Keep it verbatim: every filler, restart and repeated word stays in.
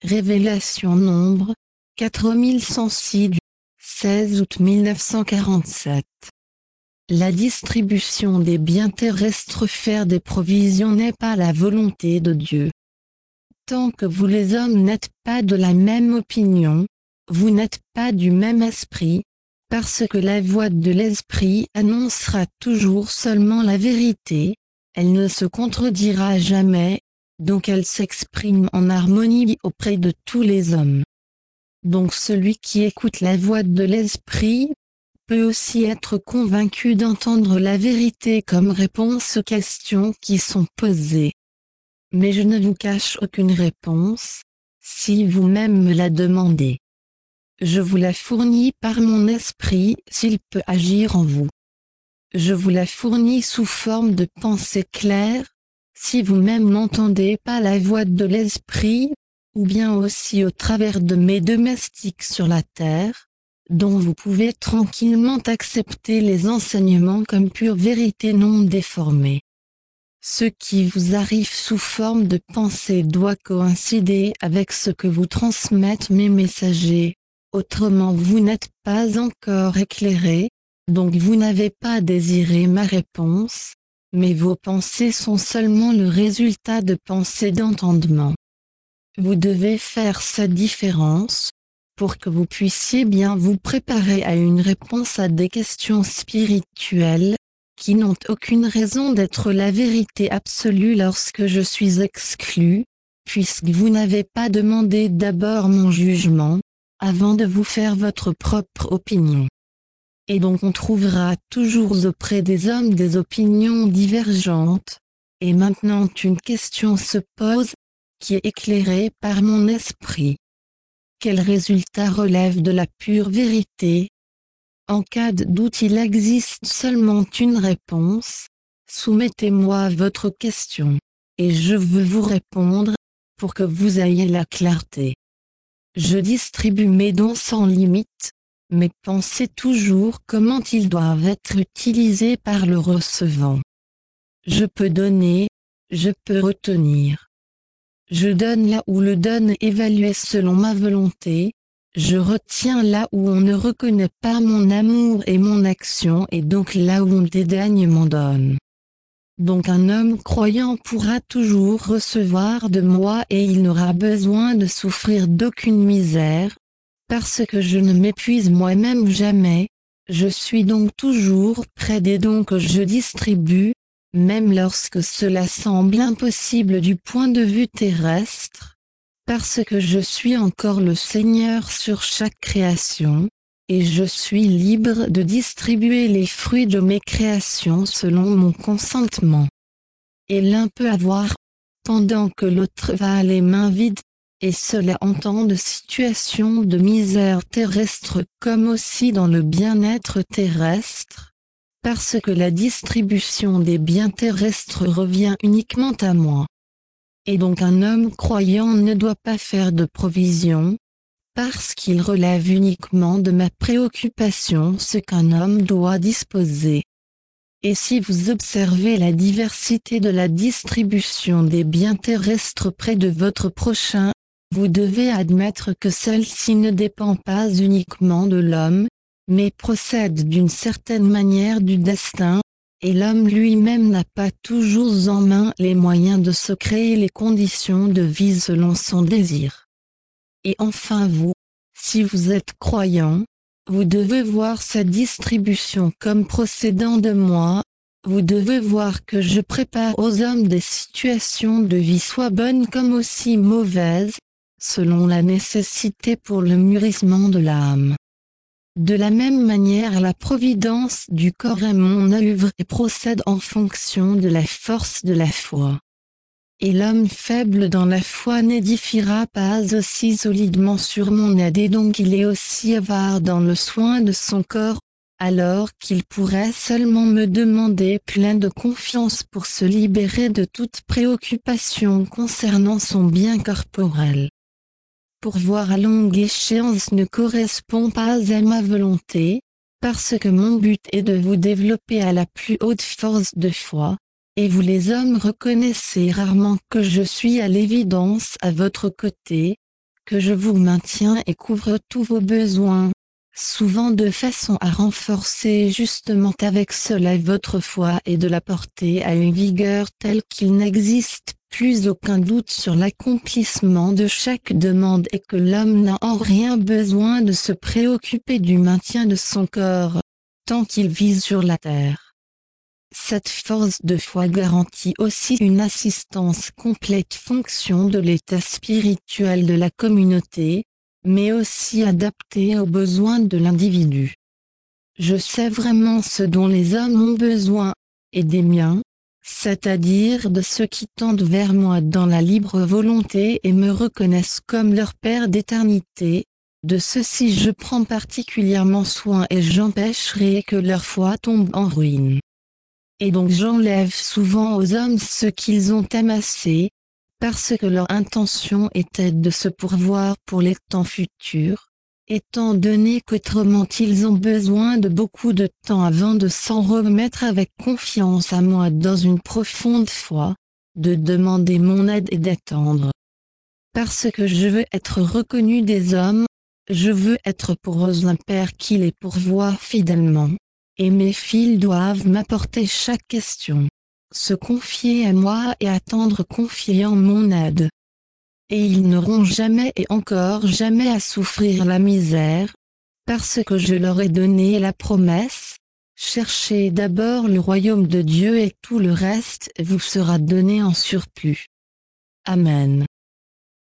Révélation Nombre, quatre mille cent six du seize août mille neuf cent quarante-sept. La distribution des biens terrestres, faire des provisions, n'est pas la volonté de Dieu. Tant que vous les hommes n'êtes pas de la même opinion, vous n'êtes pas du même esprit, parce que la voix de l'esprit annoncera toujours seulement la vérité, elle ne se contredira jamais, donc elle s'exprime en harmonie auprès de tous les hommes. Donc celui qui écoute la voix de l'esprit peut aussi être convaincu d'entendre la vérité comme réponse aux questions qui sont posées. Mais je ne vous cache aucune réponse, si vous-même me la demandez. Je vous la fournis par mon esprit s'il peut agir en vous. Je vous la fournis sous forme de pensée claire, si vous-même n'entendez pas la voix de l'esprit, ou bien aussi au travers de mes domestiques sur la terre, dont vous pouvez tranquillement accepter les enseignements comme pure vérité non déformée. Ce qui vous arrive sous forme de pensée doit coïncider avec ce que vous transmettent mes messagers, autrement vous n'êtes pas encore éclairé, donc vous n'avez pas désiré ma réponse, mais vos pensées sont seulement le résultat de pensées d'entendement. Vous devez faire cette différence, pour que vous puissiez bien vous préparer à une réponse à des questions spirituelles, qui n'ont aucune raison d'être la vérité absolue lorsque je suis exclu, puisque vous n'avez pas demandé d'abord mon jugement, avant de vous faire votre propre opinion. Et donc on trouvera toujours auprès des hommes des opinions divergentes, et maintenant une question se pose, qui est éclairée par mon esprit. Quel résultat relève de la pure vérité? En cas de doute, il existe seulement une réponse. Soumettez-moi votre question, et je veux vous répondre, pour que vous ayez la clarté. Je distribue mes dons sans limite, mais pensez toujours comment ils doivent être utilisés par le recevant. Je peux donner, je peux retenir. Je donne là où le don est évalué selon ma volonté, je retiens là où on ne reconnaît pas mon amour et mon action, et donc là où on dédaigne mon don. Donc un homme croyant pourra toujours recevoir de moi et il n'aura besoin de souffrir d'aucune misère, parce que je ne m'épuise moi-même jamais, je suis donc toujours près des dons que je distribue, même lorsque cela semble impossible du point de vue terrestre, parce que je suis encore le Seigneur sur chaque création, et je suis libre de distribuer les fruits de mes créations selon mon consentement. Et l'un peut avoir, pendant que l'autre va les mains vides, et cela en temps de situation de misère terrestre comme aussi dans le bien-être terrestre, parce que la distribution des biens terrestres revient uniquement à moi. Et donc un homme croyant ne doit pas faire de provision, parce qu'il relève uniquement de ma préoccupation ce qu'un homme doit disposer. Et si vous observez la diversité de la distribution des biens terrestres près de votre prochain, vous devez admettre que celle-ci ne dépend pas uniquement de l'homme, mais procède d'une certaine manière du destin, et l'homme lui-même n'a pas toujours en main les moyens de se créer les conditions de vie selon son désir. Et enfin vous, si vous êtes croyant, vous devez voir cette distribution comme procédant de moi, vous devez voir que je prépare aux hommes des situations de vie soit bonnes comme aussi mauvaises, selon la nécessité pour le mûrissement de l'âme. De la même manière, la providence du corps est mon œuvre et procède en fonction de la force de la foi. Et l'homme faible dans la foi n'édifiera pas aussi solidement sur mon aide, et donc il est aussi avare dans le soin de son corps, alors qu'il pourrait seulement me demander plein de confiance pour se libérer de toute préoccupation concernant son bien corporel. Pourvoir à longue échéance ne correspond pas à ma volonté, parce que mon but est de vous développer à la plus haute force de foi, et vous les hommes reconnaissez rarement que je suis à l'évidence à votre côté, que je vous maintiens et couvre tous vos besoins, souvent de façon à renforcer justement avec cela votre foi et de la porter à une vigueur telle qu'il n'existe plus aucun doute sur l'accomplissement de chaque demande et que l'homme n'a en rien besoin de se préoccuper du maintien de son corps, tant qu'il vit sur la terre. Cette force de foi garantit aussi une assistance complète fonction de l'état spirituel de la communauté, mais aussi adaptée aux besoins de l'individu. Je sais vraiment ce dont les hommes ont besoin, et des miens, c'est-à-dire de ceux qui tendent vers moi dans la libre volonté et me reconnaissent comme leur Père d'éternité. De ceux-ci je prends particulièrement soin et j'empêcherai que leur foi tombe en ruine. Et donc j'enlève souvent aux hommes ce qu'ils ont amassé, parce que leur intention était de se pourvoir pour les temps futurs, étant donné qu'autrement ils ont besoin de beaucoup de temps avant de s'en remettre avec confiance à moi dans une profonde foi, de demander mon aide et d'attendre. Parce que je veux être reconnu des hommes, je veux être pour eux un père qui les pourvoit fidèlement, et mes fils doivent m'apporter chaque question, se confier à moi et attendre confiant mon aide. Et ils n'auront jamais et encore jamais à souffrir la misère, parce que je leur ai donné la promesse, cherchez d'abord le royaume de Dieu et tout le reste vous sera donné en surplus. Amen.